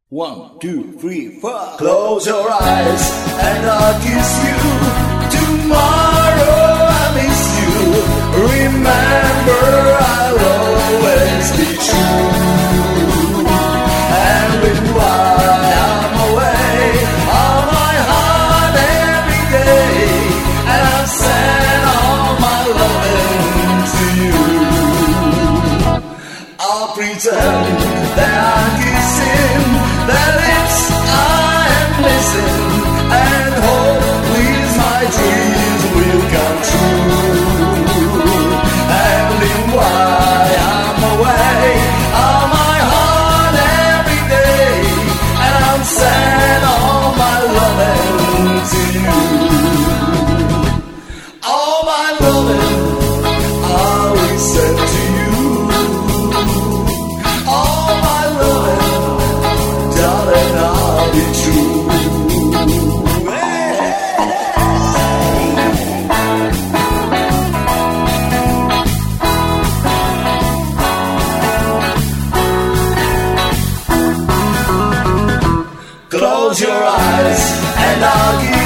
1, 2, 3, 4. Close your eyes and I'll kiss you. Tomorrow I miss you. Remember I'll always be true. And when I'm away, all my heart every day, and I'll send all my loving to you. I'll pretend that I'm kissing the lips I am missing, and hope with my dreams will come true. And in while I'm away, all my heart every day, and I'll send all my loving to you. All my loving I will send to you. All my loving, darling, I'll be true. Close your eyes and I'll give